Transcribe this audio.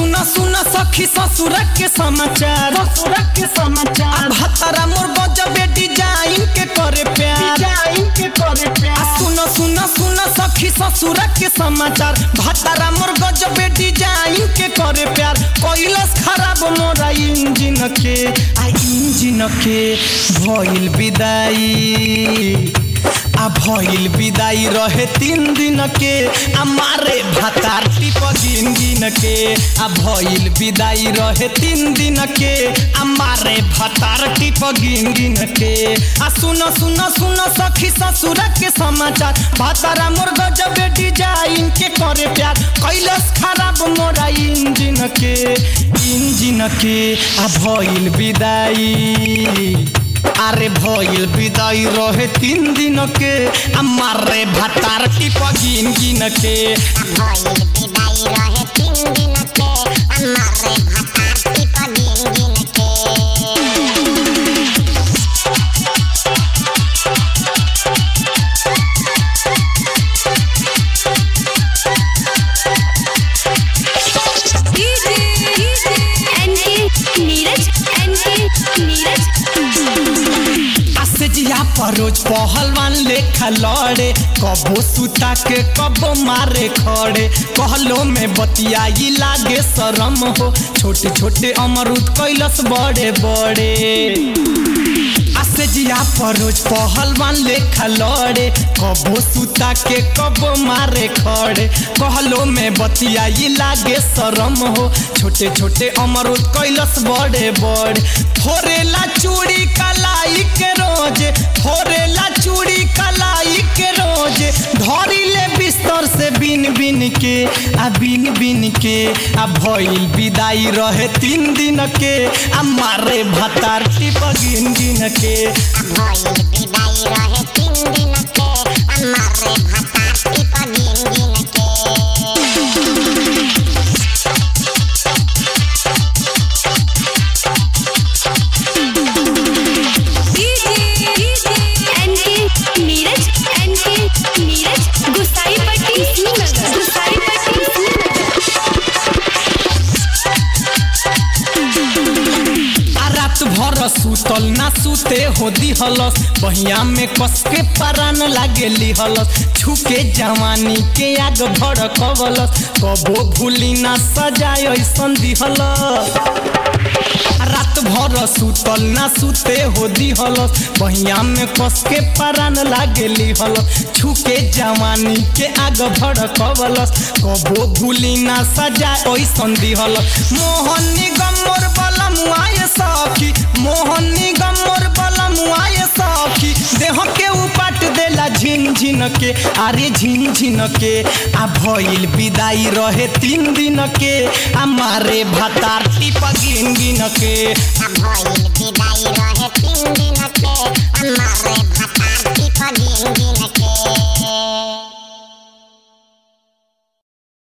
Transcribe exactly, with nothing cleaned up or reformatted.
सुना सुना सखी ससुर के समाचार ससुर के समाचार भतरा मोर गजबे डिजाइन के करे प्यार डिजाइन के करे प्यार सुना सुना सुना सखी ससुर के समाचार भतरा मोर गजबे डिजाइन के करे प्यार कैलस खराब मोरा इंजन के आ इंजन के भइल विदाई आ भइल विदाई रहे तीन दिन के आ मारे भातार टिप गिन गिन के आ भइल विदाई रहे तीन दिन के आ मारे भातार टिप गिन गिन के आ सुन सुन सुन सखी ससुर के समाचार भातारा मोर गजबे डिजाइन के करे प्यार कैलस खराब मोरा इंजन के इंजन के आ भइल विदाई अरे भइल विदाई रहे तीन दिन के आ मारे भातार टिप गिन गिन के भइल विदाई रहे तीन दिन के आ मारे भातार टिप गिन गिन के रोज पहलवान लेखा लड़े कबो सुता के कबो मारे खड़े कहलो में बतियाई लागे शरम हो छोटे छोटे अमरूद कैलस बड़े बड़े आसे जिया पर रोज पहलवान लेखा लड़े कबो सुता के कबो मारे खड़े कहलो में बतियाई लागे शरम हो छोटे छोटे अमरूद कैलस बड़े बड़े थोरेला चूड़ी कलाई के रोज थोरेला चूड़ी कलाई के रोज धरी ले बिस्तर से बिन बिन के आ बिन बिन के आ भइल विदाई रहे तीन दिन के आ मारे भातार टिप गिन गिन के भइल विदाई रहे तीन दिन के आ मारे भातार टिप गिन गिन के सुतल ना सुते हो दिहलस बहिया में कस के परान लागे लिहलस छुके जवानी के आग भड़कवलस कबो भूली ना सजाय ऐसन दिहलस रात भर सुतल ना सुते हो दिहलस बहिया में कस के परान लागे लिहलस छुके जवानी के आग भड़कवलस कबो भूली ना सजाय ऐसन दिहलस मोहन निगम मोर बलमुआए सखी मोहन निगम मोर बलमुआए सखी देह के उपाट देला झिन झिन के अरे झिन झिन के आ भइल विदाई रहे तीन दिन के आ मारे भातार टिप गिन गिन के भइल विदाई रहे तीन दिन के आ मारे